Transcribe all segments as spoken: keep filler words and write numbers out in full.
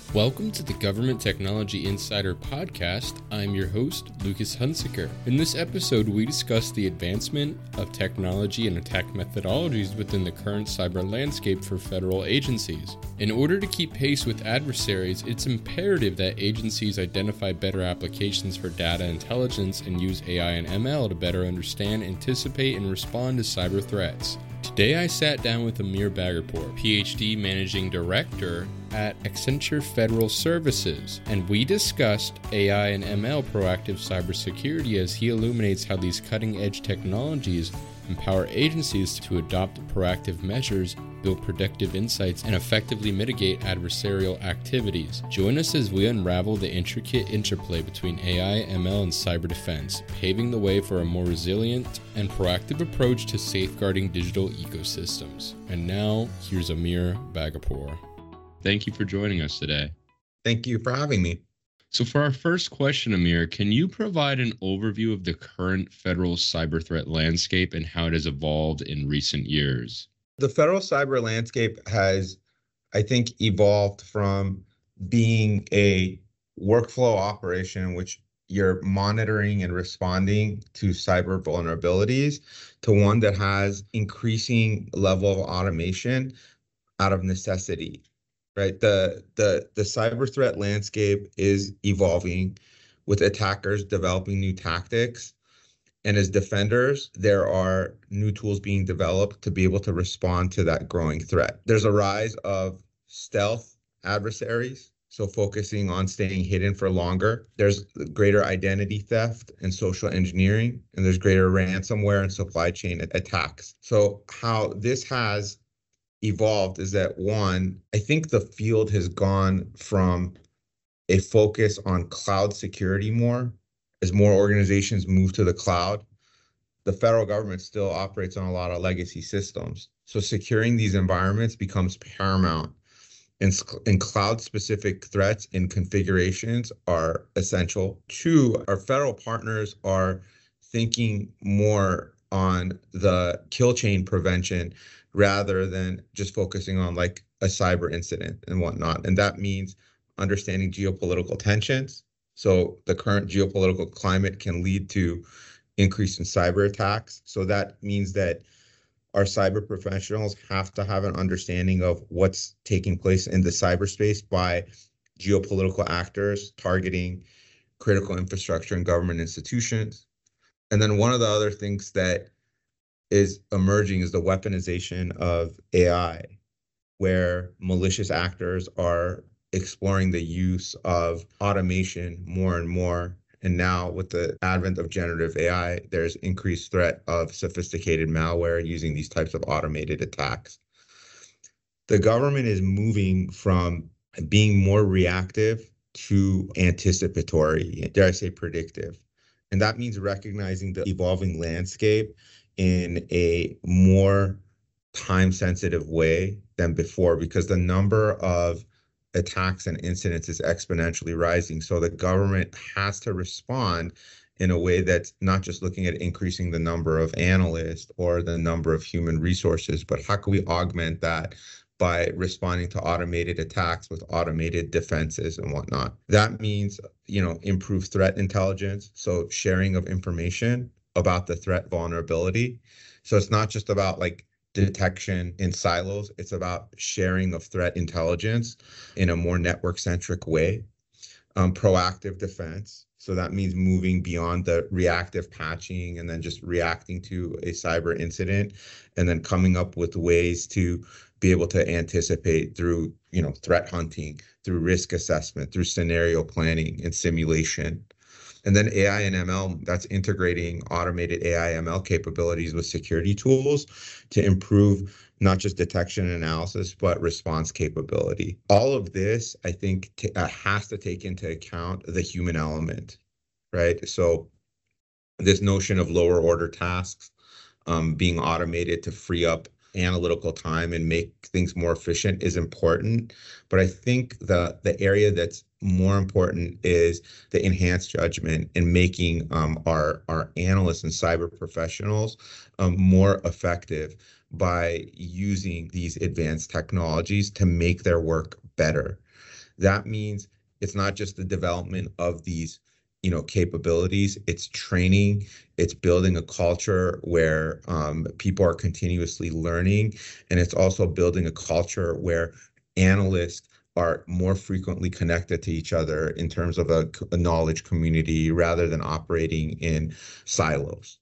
Welcome to the Government Technology Insider Podcast. I'm your host, Lucas Hunsaker. In this episode, we discuss the advancement of technology and attack methodologies within the current cyber landscape for federal agencies. In order to keep pace with adversaries, it's imperative that agencies identify better applications for data intelligence and use A I and M L to better understand, anticipate, and respond to cyber threats. Today I sat down with Amir Bagapour, P H D Managing Director at Accenture Federal Services, and we discussed A I and M L proactive cybersecurity as he illuminates how these cutting-edge technologies empower agencies to adopt proactive measures, build predictive insights, and effectively mitigate adversarial activities. Join us as we unravel the intricate interplay between A I, M L, and cyber defense, paving the way for a more resilient and proactive approach to safeguarding digital ecosystems. And now, here's Amir Bagapour. Thank you for joining us today. Thank you for having me. So for our first question, Amir, can you provide an overview of the current federal cyber threat landscape and how it has evolved in recent years? The federal cyber landscape has, I think, evolved from being a workflow operation in which you're monitoring and responding to cyber vulnerabilities to one that has increasing level of automation out of necessity. Right, the the the cyber threat landscape is evolving with attackers developing new tactics, and as defenders, there are new tools being developed to be able to respond to that growing threat. There's a rise of stealth adversaries, so focusing on staying hidden for longer. There's greater identity theft and social engineering, and there's greater ransomware and supply chain attacks. So how this has evolved is that, one, I think the field has gone from a focus on cloud security more as more organizations move to the cloud. The federal government still operates on a lot of legacy systems. So securing these environments becomes paramount, and, and cloud-specific threats and configurations are essential. Two, our federal partners are thinking more on the kill chain prevention rather than just focusing on like a cyber incident and whatnot. And that means understanding geopolitical tensions. So the current geopolitical climate can lead to increase in cyber attacks. So that means that our cyber professionals have to have an understanding of what's taking place in the cyberspace by geopolitical actors targeting critical infrastructure and government institutions. And then one of the other things that is emerging is the weaponization of A I, where malicious actors are exploring the use of automation more and more. And now with the advent of generative A I, there's increased threat of sophisticated malware using these types of automated attacks. The government is moving from being more reactive to anticipatory, dare I say predictive. And that means recognizing the evolving landscape in a more time-sensitive way than before, because the number of attacks and incidents is exponentially rising. So the government has to respond in a way that's not just looking at increasing the number of analysts or the number of human resources, but how can we augment that by responding to automated attacks with automated defenses and whatnot. That means, you know, improved threat intelligence, so sharing of information about the threat vulnerability. So it's not just about like detection in silos, it's about sharing of threat intelligence in a more network-centric way. Um, proactive defense. So that means moving beyond the reactive patching and then just reacting to a cyber incident, and then coming up with ways to be able to anticipate through, you know, threat hunting, through risk assessment, through scenario planning and simulation. And then A I and M L, that's integrating automated A I M L capabilities with security tools to improve not just detection and analysis, but response capability. All of this, I think, t- uh, has to take into account the human element, right? So this notion of lower order tasks um, being automated to free up analytical time and make things more efficient is important. But I think the the area that's more important is the enhanced judgment in making um, our, our analysts and cyber professionals um, more effective by using these advanced technologies to make their work better. That means it's not just the development of these, you know, capabilities, it's training, it's building a culture where um, people are continuously learning, and it's also building a culture where analysts are more frequently connected to each other in terms of a, a knowledge community rather than operating in silos.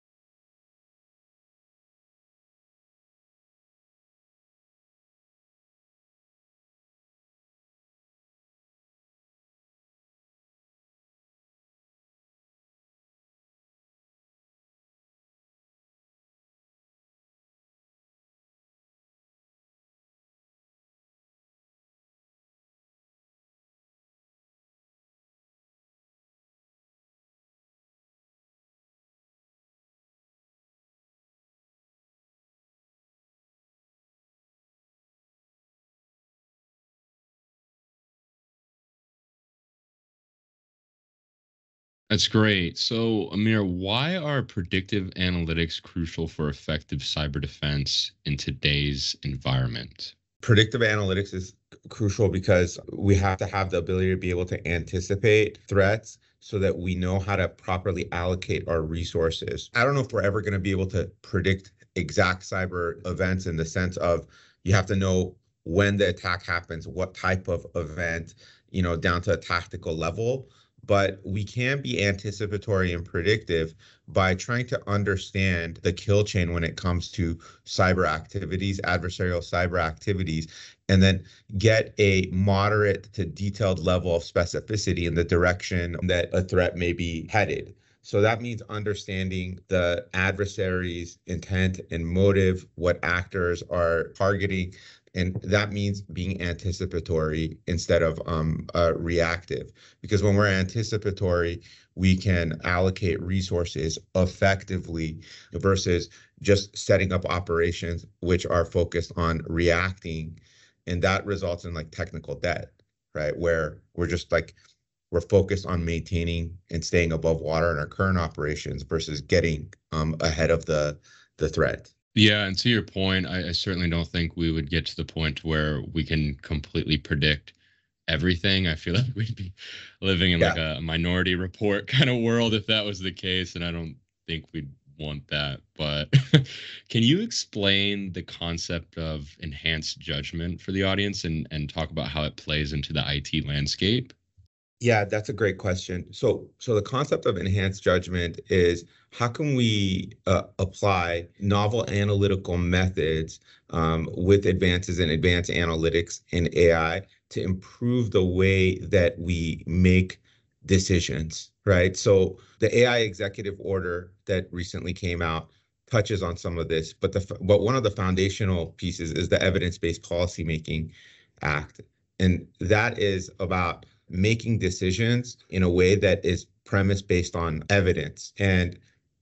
That's great. So, Amir, why are predictive analytics crucial for effective cyber defense in today's environment? Predictive analytics is crucial because we have to have the ability to be able to anticipate threats so that we know how to properly allocate our resources. I don't know if we're ever going to be able to predict exact cyber events in the sense of you have to know when the attack happens, what type of event, you know, down to a tactical level. But we can be anticipatory and predictive by trying to understand the kill chain when it comes to cyber activities, adversarial cyber activities, and then get a moderate to detailed level of specificity in the direction that a threat may be headed. So that means understanding the adversary's intent and motive, what actors are targeting, and that means being anticipatory instead of um, uh, reactive. Because when we're anticipatory, we can allocate resources effectively versus just setting up operations which are focused on reacting. And that results in like technical debt, right? Where we're just like, we're focused on maintaining and staying above water in our current operations versus getting um, ahead of the the threat. Yeah, and to your point, I, I certainly don't think we would get to the point where we can completely predict everything. I feel like we'd be living in like Yeah. a Minority Report kind of world if that was the case, and I don't think we'd want that. But can you explain the concept of enhanced judgment for the audience and and talk about how it plays into the I T landscape? Yeah, that's a great question. So, so the concept of enhanced judgment is how can we uh, apply novel analytical methods um, with advances in advanced analytics and A I to improve the way that we make decisions, right? So, the A I executive order that recently came out touches on some of this, but the but one of the foundational pieces is the Evidence-Based Policymaking Act, and that is about making decisions in a way that is premised based on evidence. And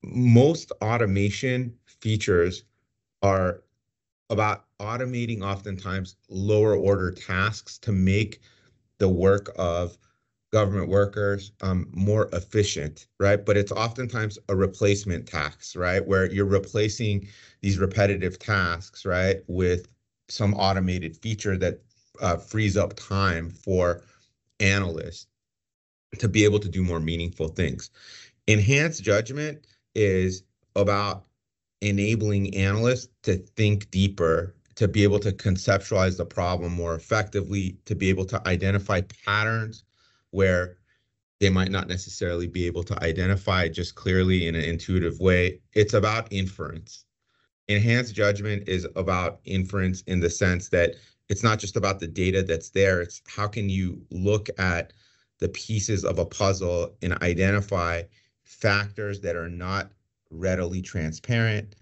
most automation features are about automating oftentimes lower order tasks to make the work of government workers um, more efficient, right? But it's oftentimes a replacement tax, right? Where you're replacing these repetitive tasks, right, with some automated feature that uh, frees up time for analysts to be able to do more meaningful things. Enhanced judgment is about enabling analysts to think deeper, to be able to conceptualize the problem more effectively, to be able to identify patterns where they might not necessarily be able to identify just clearly in an intuitive way. It's about inference. Enhanced judgment is about inference in the sense that it's not just about the data that's there, it's how can you look at the pieces of a puzzle and identify factors that are not readily transparent.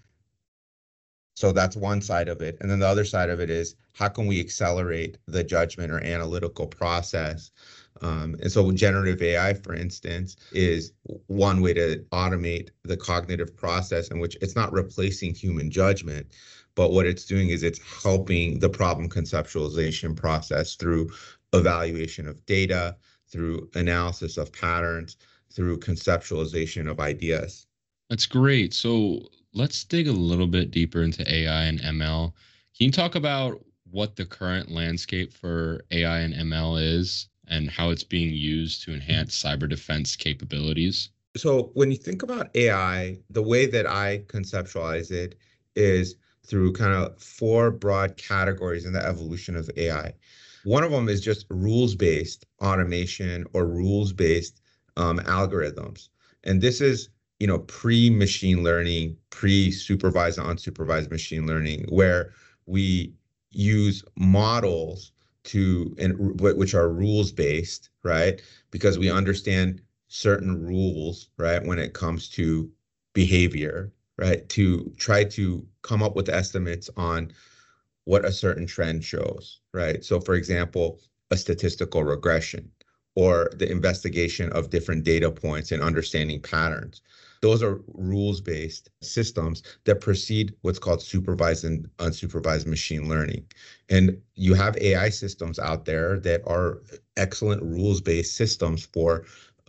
So that's one side of it. And then the other side of it is how can we accelerate the judgment or analytical process? Um, and so generative A I, for instance, is one way to automate the cognitive process in which it's not replacing human judgment, but what it's doing is it's helping the problem conceptualization process through evaluation of data, through analysis of patterns, through conceptualization of ideas. That's great. So let's dig a little bit deeper into A I and M L. Can you talk about what the current landscape for A I and M L is and how it's being used to enhance cyber defense capabilities? So when you think about A I, the way that I conceptualize it is through kind of four broad categories in the evolution of A I. One of them is just rules-based automation or rules-based um, algorithms. And this is, you know, pre-machine learning, pre-supervised, unsupervised machine learning, where we use models to, and which are rules-based, right? Because we understand certain rules, right, when it comes to behavior, right, to try to come up with estimates on what a certain trend shows, right? So, for example, a statistical regression or the investigation of different data points and understanding patterns. Those are rules-based systems that precede what's called supervised and unsupervised machine learning. And you have A I systems out there that are excellent rules-based systems for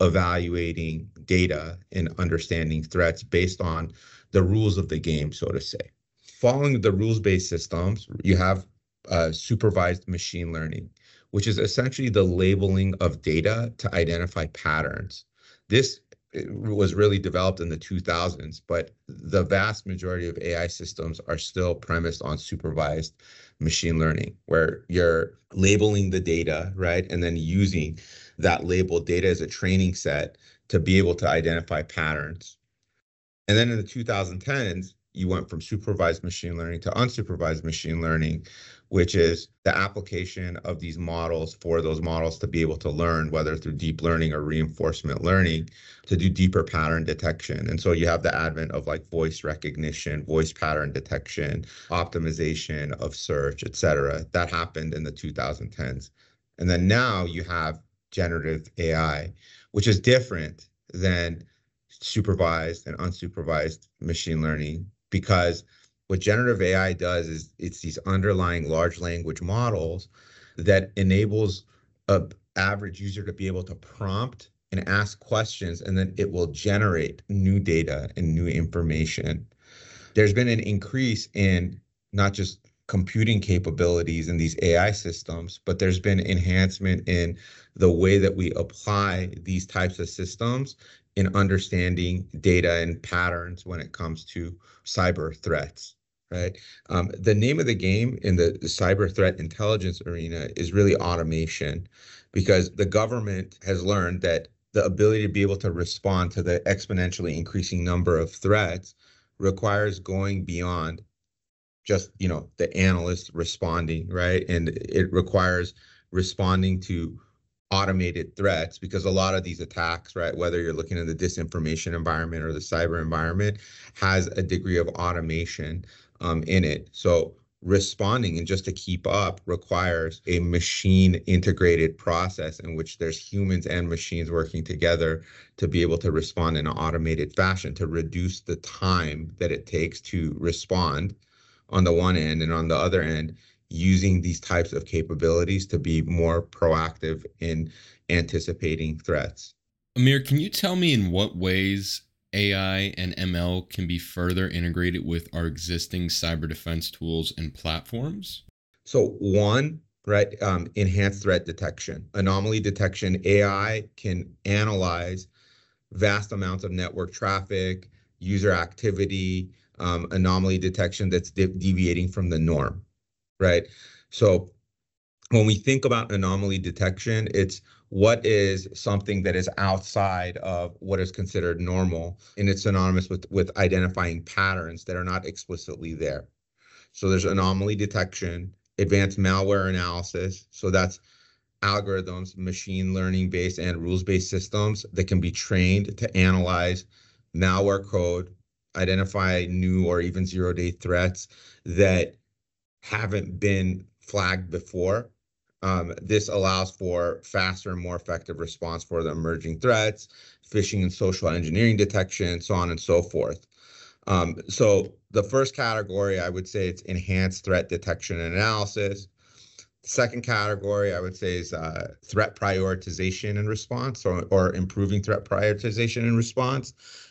evaluating data and understanding threats based on the rules of the game, so to say. Following the rules-based systems, you have uh, supervised machine learning, which is essentially the labeling of data to identify patterns. This was really developed in the two thousands, but the vast majority of A I systems are still premised on supervised machine learning, where you're labeling the data, right, and then using that labeled data as a training set to be able to identify patterns. And then in the two thousand tens, you went from supervised machine learning to unsupervised machine learning, which is the application of these models for those models to be able to learn, whether through deep learning or reinforcement learning, to do deeper pattern detection. And so you have the advent of like voice recognition, voice pattern detection, optimization of search, et cetera. That happened in the two thousand tens. And then now you have generative A I, which is different than supervised and unsupervised machine learning, because what generative A I does is it's these underlying large language models that enables a average user to be able to prompt and ask questions, and then it will generate new data and new information. There's been an increase in not just computing capabilities in these A I systems, but there's been enhancement in the way that we apply these types of systems in understanding data and patterns when it comes to cyber threats, right? Um, the name of the game in the, the cyber threat intelligence arena is really automation, because the government has learned that the ability to be able to respond to the exponentially increasing number of threats requires going beyond just, you know, the analyst responding, right? And it requires responding to automated threats, because a lot of these attacks, right, whether you're looking at the disinformation environment or the cyber environment, has a degree of automation um, in it. So responding and just to keep up requires a machine integrated process in which there's humans and machines working together to be able to respond in an automated fashion, to reduce the time that it takes to respond on the one end, and on the other end, using these types of capabilities to be more proactive in anticipating threats. Amir, can you tell me in what ways A I and M L can be further integrated with our existing cyber defense tools and platforms? So one, right, um, enhanced threat detection, anomaly detection. A I can analyze vast amounts of network traffic, user activity, um, anomaly detection that's de- deviating from the norm, right? So when we think about anomaly detection, it's what is something that is outside of what is considered normal, and it's synonymous with, with identifying patterns that are not explicitly there. So there's anomaly detection, advanced malware analysis. So that's algorithms, machine learning based and rules based systems that can be trained to analyze malware code, identify new or even zero day threats that haven't been flagged before. Um, this allows for faster and more effective response for the emerging threats, phishing and social engineering detection, so on and so forth. Um, so the first category, I would say it's enhanced threat detection and analysis. Second category, I would say, is uh, threat prioritization and response, or, or improving threat prioritization and response.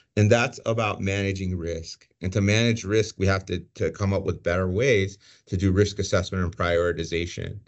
And that's about managing risk. And to manage risk, we have to, to come up with better ways to do risk assessment and prioritization.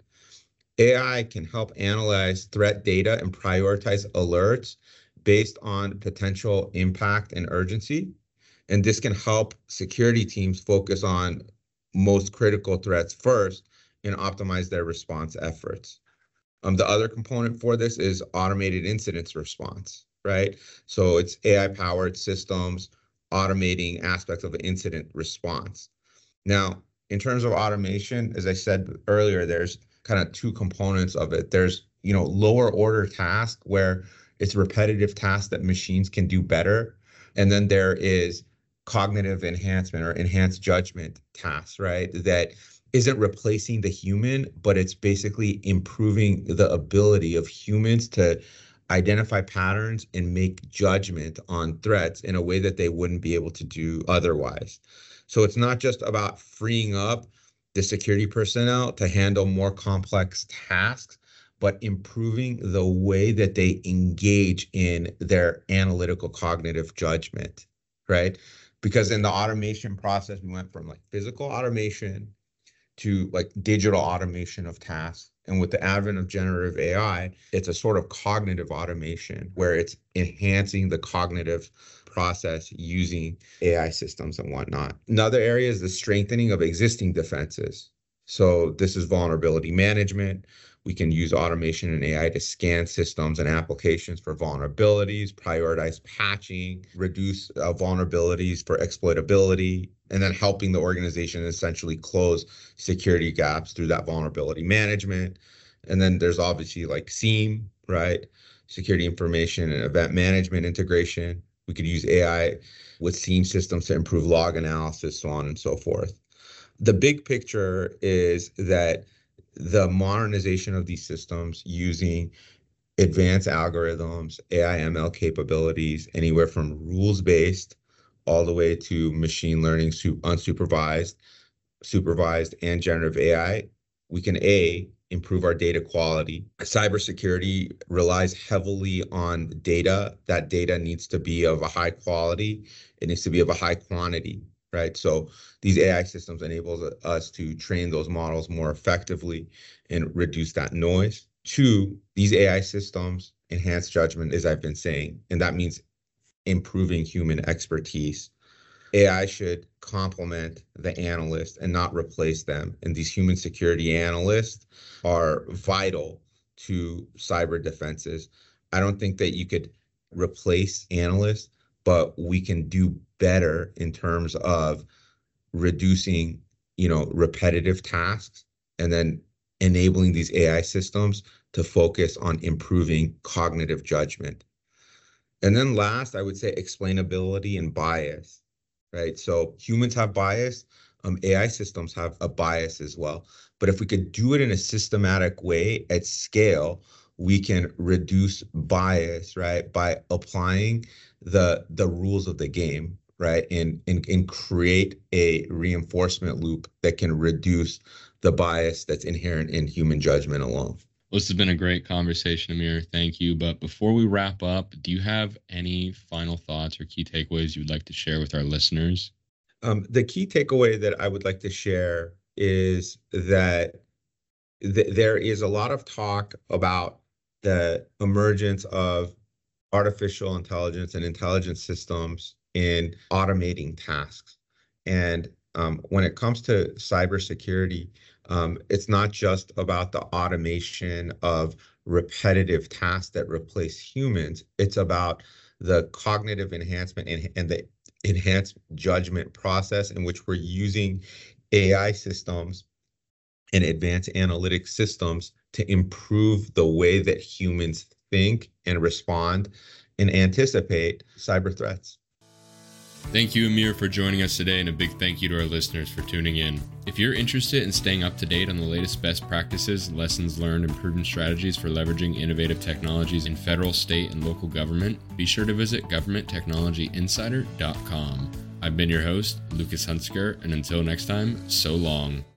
A I can help analyze threat data and prioritize alerts based on potential impact and urgency. And this can help security teams focus on most critical threats first and optimize their response efforts. Um, the other component for this is automated incident response, right? So it's A I-powered systems automating aspects of an incident response. Now, in terms of automation, as I said earlier, there's kind of two components of it. There's, you know, lower order task where it's repetitive tasks that machines can do better. And then there is cognitive enhancement or enhanced judgment tasks, right? That isn't replacing the human, but it's basically improving the ability of humans to identify patterns and make judgment on threats in a way that they wouldn't be able to do otherwise. So it's not just about freeing up the security personnel to handle more complex tasks, but improving the way that they engage in their analytical cognitive judgment, right? Because in the automation process, we went from like physical automation to like digital automation of tasks. And with the advent of generative A I, it's a sort of cognitive automation where it's enhancing the cognitive process using A I systems and whatnot. Another area is the strengthening of existing defenses. So this is vulnerability management. We can use automation and A I to scan systems and applications for vulnerabilities, prioritize patching, reduce uh, vulnerabilities for exploitability, and then helping the organization essentially close security gaps through that vulnerability management. And then there's obviously like SIEM, right? Security information and event management integration. We could use A I with SIEM systems to improve log analysis, so on and so forth. The big picture is that the modernization of these systems using advanced algorithms, A I M L capabilities, anywhere from rules-based all the way to machine learning, unsupervised, supervised, and generative A I, we can A, improve our data quality. Cybersecurity relies heavily on data. That data needs to be of a high quality. It needs to be of a high quantity, right? So these A I systems enable us to train those models more effectively and reduce that noise. Two, these A I systems enhance judgment, as I've been saying, and that means improving human expertise. A I should complement the analyst and not replace them. And these human security analysts are vital to cyber defenses. I don't think that you could replace analysts, but we can do better in terms of reducing, you know, repetitive tasks and then enabling these A I systems to focus on improving cognitive judgment. And then last, I would say explainability and bias, right? So humans have bias, um, A I systems have a bias as well. But if we could do it in a systematic way at scale, we can reduce bias, right, by applying the the rules of the game, right, and, and, and create a reinforcement loop that can reduce the bias that's inherent in human judgment alone. Well, this has been a great conversation, Amir. Thank you. But before we wrap up, do you have any final thoughts or key takeaways you would like to share with our listeners? Um, the key takeaway that I would like to share is that th- there is a lot of talk about the emergence of artificial intelligence and intelligence systems in automating tasks. And um, when it comes to cybersecurity, um, it's not just about the automation of repetitive tasks that replace humans. It's about the cognitive enhancement and, and the enhanced judgment process in which we're using A I systems and advanced analytic systems to improve the way that humans think and respond and anticipate cyber threats. Thank you, Amir, for joining us today, and a big thank you to our listeners for tuning in. If you're interested in staying up to date on the latest best practices, lessons learned, and proven strategies for leveraging innovative technologies in federal, state, and local government, be sure to visit government technology insider dot com. I've been your host, Lucas Hunsaker, and until next time, so long.